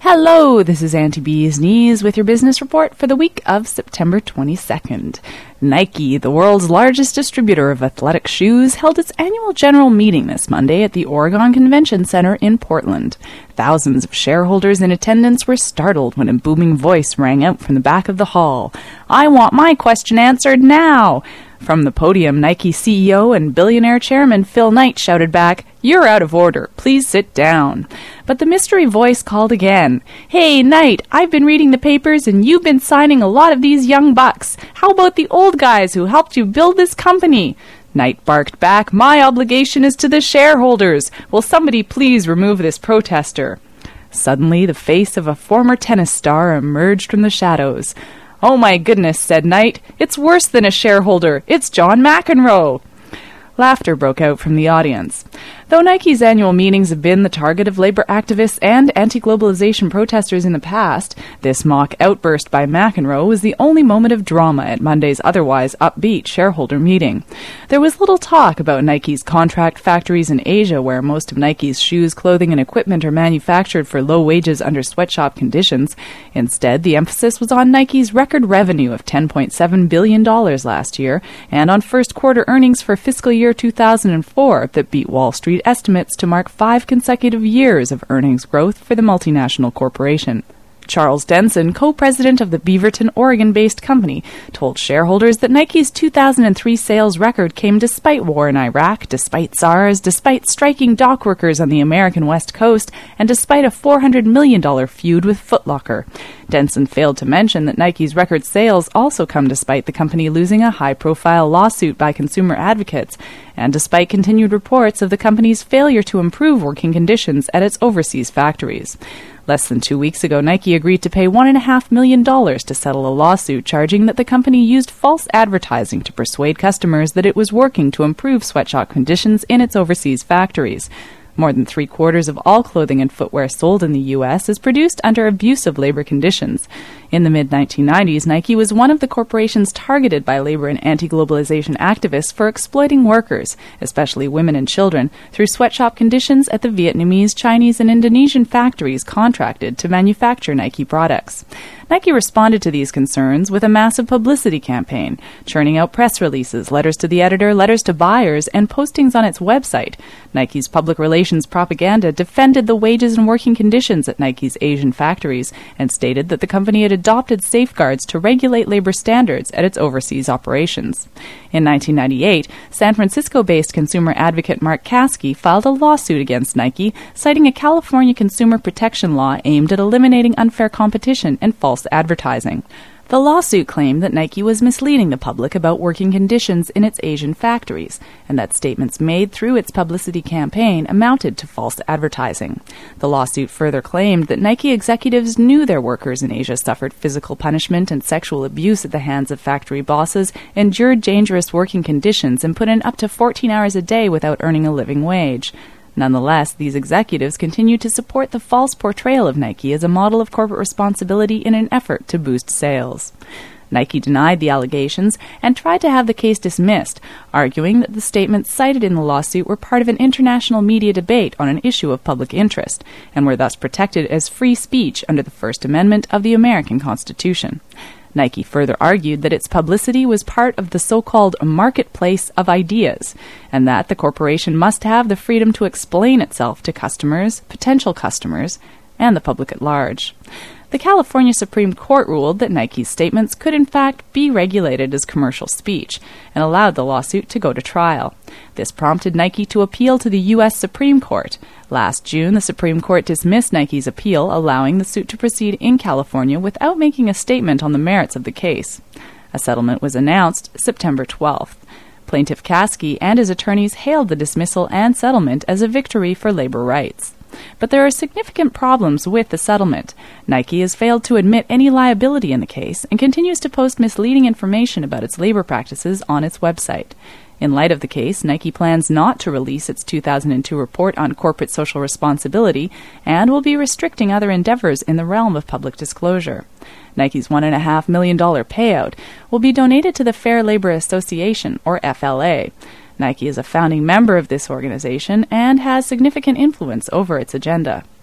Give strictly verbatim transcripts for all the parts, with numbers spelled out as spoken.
Hello, this is Auntie Bee's Knees with your business report for the week of September twenty-second. Nike, the world's largest distributor of athletic shoes, held its annual general meeting this Monday at the Oregon Convention Center in Portland. Thousands of shareholders in attendance were startled when a booming voice rang out from the back of the hall. "I want my question answered now!" From the podium, Nike C E O and billionaire chairman Phil Knight shouted back, "You're out of order. Please sit down." But the mystery voice called again. "Hey, Knight, I've been reading the papers and you've been signing a lot of these young bucks. How about the old guys who helped you build this company?" Knight barked back, "My obligation is to the shareholders. Will somebody please remove this protester?" Suddenly, the face of a former tennis star emerged from the shadows. "Oh my goodness," said Knight. "It's worse than a shareholder. It's John McEnroe." Laughter broke out from the audience. Though Nike's annual meetings have been the target of labor activists and anti-globalization protesters in the past, this mock outburst by McEnroe was the only moment of drama at Monday's otherwise upbeat shareholder meeting. There was little talk about Nike's contract factories in Asia, where most of Nike's shoes, clothing, and equipment are manufactured for low wages under sweatshop conditions. Instead, the emphasis was on Nike's record revenue of ten point seven billion dollars last year and on first quarter earnings for fiscal year two thousand four that beat Wall Street estimates to mark five consecutive years of earnings growth for the multinational corporation. Charles Denson, co-president of the Beaverton, Oregon-based company, told shareholders that Nike's two thousand three sales record came despite war in Iraq, despite SARS, despite striking dock workers on the American West Coast, and despite a four hundred million dollars feud with Foot Locker. Denson failed to mention that Nike's record sales also come despite the company losing a high-profile lawsuit by consumer advocates, and despite continued reports of the company's failure to improve working conditions at its overseas factories. Less than two weeks ago, Nike agreed to pay one point five million dollars to settle a lawsuit charging that the company used false advertising to persuade customers that it was working to improve sweatshop conditions in its overseas factories. More than three-quarters of all clothing and footwear sold in the U S is produced under abusive labor conditions. In the mid nineteen nineties, Nike was one of the corporations targeted by labor and anti-globalization activists for exploiting workers, especially women and children, through sweatshop conditions at the Vietnamese, Chinese, and Indonesian factories contracted to manufacture Nike products. Nike responded to these concerns with a massive publicity campaign, churning out press releases, letters to the editor, letters to buyers, and postings on its website. Nike's public relations propaganda defended the wages and working conditions at Nike's Asian factories and stated that the company had adopted safeguards to regulate labor standards at its overseas operations. In nineteen ninety-eight, San Francisco-based consumer advocate Mark Caskey filed a lawsuit against Nike, citing a California consumer protection law aimed at eliminating unfair competition and false advertising. The lawsuit claimed that Nike was misleading the public about working conditions in its Asian factories, and that statements made through its publicity campaign amounted to false advertising. The lawsuit further claimed that Nike executives knew their workers in Asia suffered physical punishment and sexual abuse at the hands of factory bosses, endured dangerous working conditions, and put in up to fourteen hours a day without earning a living wage. Nonetheless, these executives continue to support the false portrayal of Nike as a model of corporate responsibility in an effort to boost sales. Nike denied the allegations and tried to have the case dismissed, arguing that the statements cited in the lawsuit were part of an international media debate on an issue of public interest, and were thus protected as free speech under the First Amendment of the American Constitution. Nike further argued that its publicity was part of the so-called marketplace of ideas, and that the corporation must have the freedom to explain itself to customers, potential customers, and the public at large. The California Supreme Court ruled that Nike's statements could in fact be regulated as commercial speech and allowed the lawsuit to go to trial. This prompted Nike to appeal to the U S Supreme Court. Last June, the Supreme Court dismissed Nike's appeal, allowing the suit to proceed in California without making a statement on the merits of the case. A settlement was announced September twelfth. Plaintiff Caskey and his attorneys hailed the dismissal and settlement as a victory for labor rights. But there are significant problems with the settlement. Nike has failed to admit any liability in the case and continues to post misleading information about its labor practices on its website. In light of the case, Nike plans not to release its two thousand two report on corporate social responsibility and will be restricting other endeavors in the realm of public disclosure. Nike's one point five million dollars payout will be donated to the Fair Labor Association, or F L A. Nike is a founding member of this organization and has significant influence over its agenda.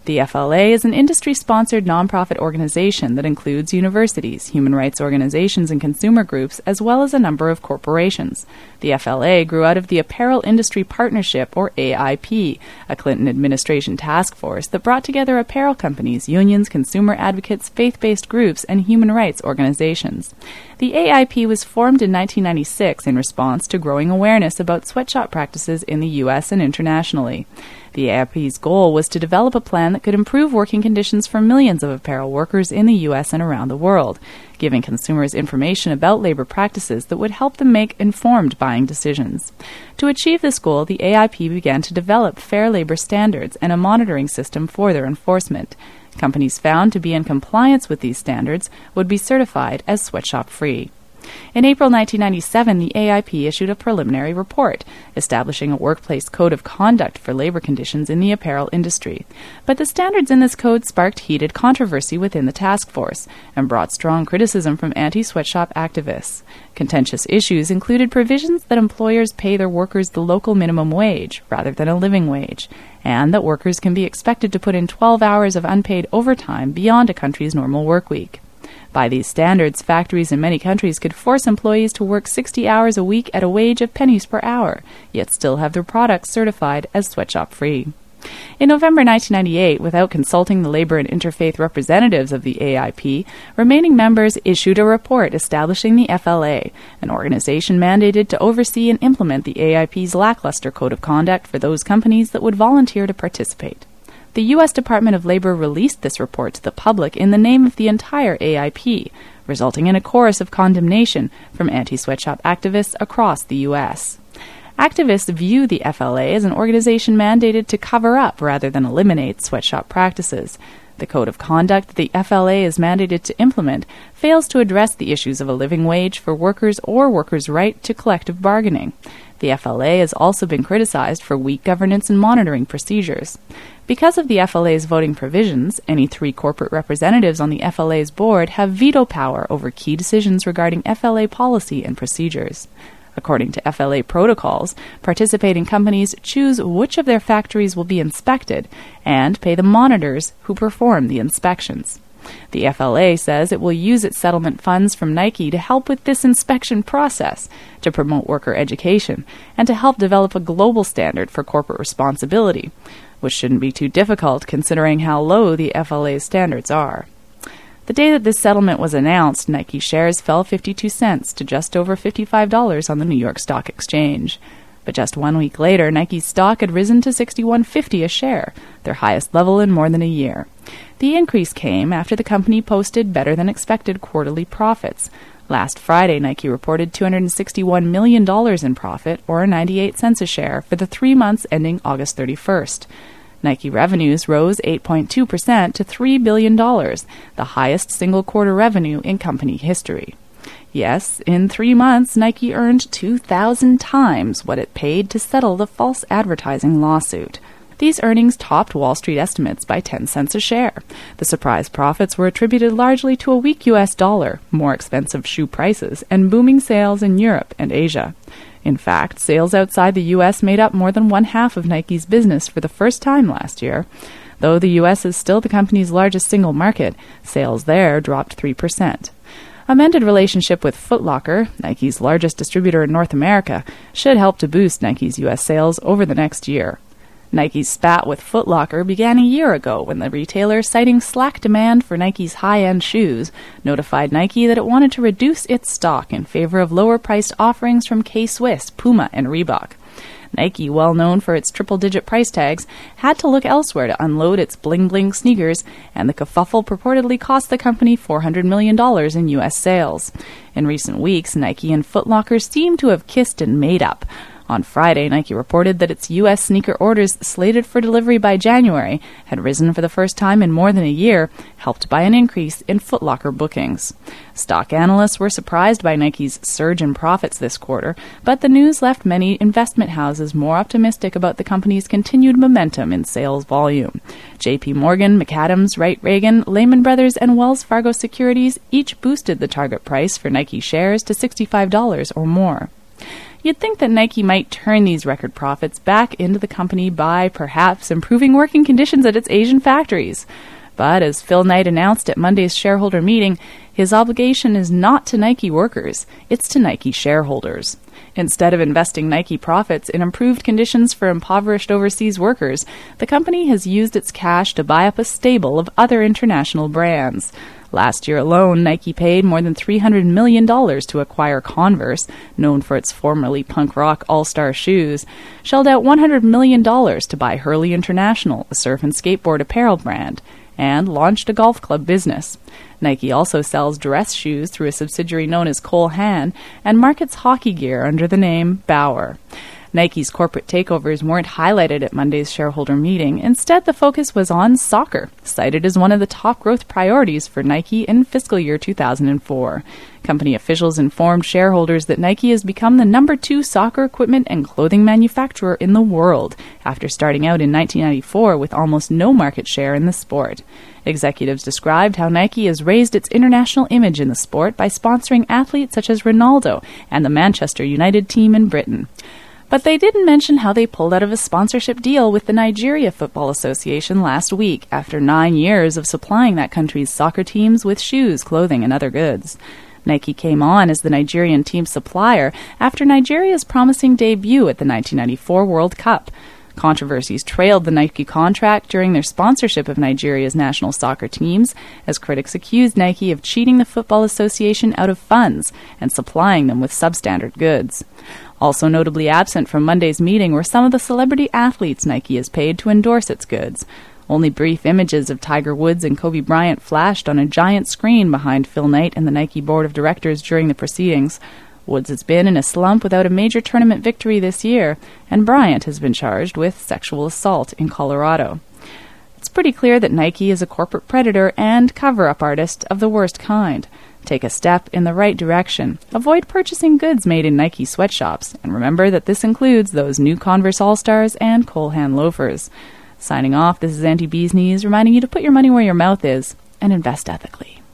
The F L A is an industry-sponsored nonprofit organization that includes universities, human rights organizations, and consumer groups, as well as a number of corporations. The F L A grew out of the Apparel Industry Partnership, or A I P, a Clinton administration task force that brought together apparel companies, unions, consumer advocates, faith-based groups, and human rights organizations. The A I P was formed in nineteen ninety-six in response to growing awareness about sweatshop practices in the U S and internationally. The A I P's goal was to develop a plan that could improve working conditions for millions of apparel workers in the U S and around the world, giving consumers information about labor practices that would help them make informed buying decisions. To achieve this goal, the A I P began to develop fair labor standards and a monitoring system for their enforcement. Companies found to be in compliance with these standards would be certified as sweatshop-free. In April nineteen ninety-seven, the A I P issued a preliminary report establishing a workplace code of conduct for labor conditions in the apparel industry. But the standards in this code sparked heated controversy within the task force and brought strong criticism from anti-sweatshop activists. Contentious issues included provisions that employers pay their workers the local minimum wage rather than a living wage, and that workers can be expected to put in twelve hours of unpaid overtime beyond a country's normal work week. By these standards, factories in many countries could force employees to work sixty hours a week at a wage of pennies per hour, yet still have their products certified as sweatshop-free. In November nineteen ninety-eight, without consulting the labor and interfaith representatives of the A I P, remaining members issued a report establishing the F L A, an organization mandated to oversee and implement the A I P's lackluster code of conduct for those companies that would volunteer to participate. The U S Department of Labor released this report to the public in the name of the entire A I P, resulting in a chorus of condemnation from anti-sweatshop activists across the U S. Activists view the F L A as an organization mandated to cover up rather than eliminate sweatshop practices. The code of conduct that the F L A is mandated to implement fails to address the issues of a living wage for workers or workers' right to collective bargaining. The F L A has also been criticized for weak governance and monitoring procedures. Because of the F L A's voting provisions, any three corporate representatives on the F L A's board have veto power over key decisions regarding F L A policy and procedures. According to F L A protocols, participating companies choose which of their factories will be inspected and pay the monitors who perform the inspections. The F L A says it will use its settlement funds from Nike to help with this inspection process, to promote worker education, and to help develop a global standard for corporate responsibility, which shouldn't be too difficult considering how low the F L A's standards are. The day that this settlement was announced, Nike shares fell fifty-two cents to just over fifty-five dollars on the New York Stock Exchange. But just one week later, Nike's stock had risen to sixty-one fifty a share, their highest level in more than a year. The increase came after the company posted better-than-expected quarterly profits. Last Friday, Nike reported two hundred sixty-one million dollars in profit, or ninety-eight cents a share, for the three months ending August thirty-first. Nike revenues rose eight point two percent to three billion dollars, the highest single-quarter revenue in company history. Yes, in three months, Nike earned two thousand times what it paid to settle the false advertising lawsuit. These earnings topped Wall Street estimates by ten cents a share. The surprise profits were attributed largely to a weak U S dollar, more expensive shoe prices, and booming sales in Europe and Asia. In fact, sales outside the U S made up more than one half of Nike's business for the first time last year. Though the U S is still the company's largest single market, sales there dropped three percent. A mended relationship with Foot Locker, Nike's largest distributor in North America, should help to boost Nike's U S sales over the next year. Nike's spat with Foot Locker began a year ago when the retailer, citing slack demand for Nike's high-end shoes, notified Nike that it wanted to reduce its stock in favor of lower-priced offerings from K-Swiss, Puma, and Reebok. Nike, well known for its triple-digit price tags, had to look elsewhere to unload its bling-bling sneakers, and the kerfuffle purportedly cost the company four hundred million dollars in U S sales. In recent weeks, Nike and Foot Locker seem to have kissed and made up. On Friday, Nike reported that its U S sneaker orders slated for delivery by January had risen for the first time in more than a year, helped by an increase in Foot Locker bookings. Stock analysts were surprised by Nike's surge in profits this quarter, but the news left many investment houses more optimistic about the company's continued momentum in sales volume. J P Morgan, McAdams, Wright Reagan, Lehman Brothers, and Wells Fargo Securities each boosted the target price for Nike shares to sixty-five dollars or more. You'd think that Nike might turn these record profits back into the company by perhaps improving working conditions at its Asian factories. But as Phil Knight announced at Monday's shareholder meeting, his obligation is not to Nike workers, it's to Nike shareholders. Instead of investing Nike profits in improved conditions for impoverished overseas workers, the company has used its cash to buy up a stable of other international brands. Last year alone, Nike paid more than three hundred million dollars to acquire Converse, known for its formerly punk rock all-star shoes, shelled out one hundred million dollars to buy Hurley International, a surf and skateboard apparel brand, and launched a golf club business. Nike also sells dress shoes through a subsidiary known as Cole Haan and markets hockey gear under the name Bauer. Nike's corporate takeovers weren't highlighted at Monday's shareholder meeting. Instead, the focus was on soccer, cited as one of the top growth priorities for Nike in fiscal year two thousand four. Company officials informed shareholders that Nike has become the number two soccer equipment and clothing manufacturer in the world, after starting out in nineteen ninety-four with almost no market share in the sport. Executives described how Nike has raised its international image in the sport by sponsoring athletes such as Ronaldo and the Manchester United team in Britain. But they didn't mention how they pulled out of a sponsorship deal with the Nigeria Football Association last week after nine years of supplying that country's soccer teams with shoes, clothing, and other goods. Nike came on as the Nigerian team's supplier after Nigeria's promising debut at the nineteen ninety-four World Cup. Controversies trailed the Nike contract during their sponsorship of Nigeria's national soccer teams, as critics accused Nike of cheating the Football Association out of funds and supplying them with substandard goods. Also notably absent from Monday's meeting were some of the celebrity athletes Nike has paid to endorse its goods. Only brief images of Tiger Woods and Kobe Bryant flashed on a giant screen behind Phil Knight and the Nike board of directors during the proceedings. Woods has been in a slump without a major tournament victory this year, and Bryant has been charged with sexual assault in Colorado. It's pretty clear that Nike is a corporate predator and cover-up artist of the worst kind. Take a step in the right direction. Avoid purchasing goods made in Nike sweatshops, and remember that this includes those new Converse All-Stars and Cole Haan loafers. Signing off, this is Auntie Bee's Knees, reminding you to put your money where your mouth is and invest ethically.